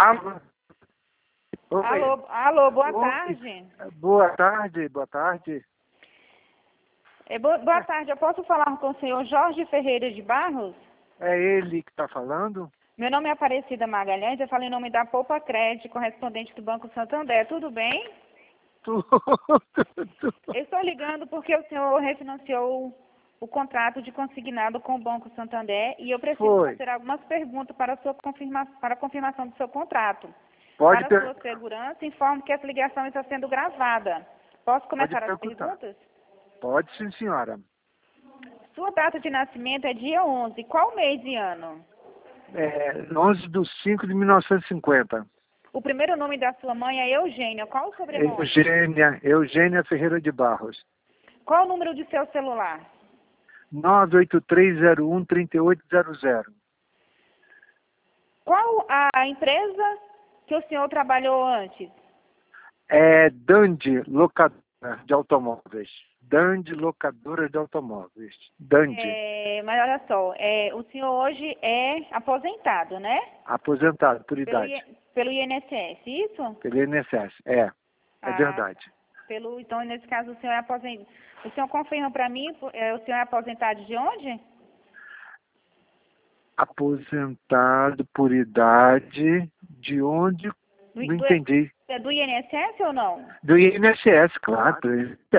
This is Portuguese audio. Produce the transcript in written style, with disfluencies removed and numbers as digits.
Alô? Oi. Alô, boa Oi. tarde. Boa tarde, boa tarde. Boa tarde, eu posso falar com o senhor Jorge Ferreira de Barros? É ele que está falando? Meu nome é Aparecida Magalhães, eu falo em nome da Poupa Crédito, correspondente do Banco Santander. Tudo bem? Tudo. Eu estou ligando porque o senhor refinanciou o contrato de consignado com o Banco Santander e eu preciso Foi. fazer algumas perguntas para a confirmação do seu contrato. Pode Para sua segurança, informo que essa ligação está sendo gravada. Posso começar as perguntar. perguntas? Pode sim, senhora. Sua data de nascimento é dia 11. Qual mês e ano? 11/5/1950. O primeiro nome da sua mãe é Eugênia. Qual o sobrenome? Eugênia Ferreira de Barros. Qual o número de seu celular? 983013800. Qual a empresa que o senhor trabalhou antes? Dandi Locadora de Automóveis. Dandi Locadora de Automóveis. Dandi. Mas olha só, o senhor hoje é aposentado, né? Aposentado por idade. Pelo INSS, isso? Pelo INSS. É verdade. Então, nesse caso, o senhor é aposentado. O senhor confirma para mim, o senhor é aposentado de onde? Aposentado por idade, de onde? Não entendi. É do INSS ou não? Do INSS, claro.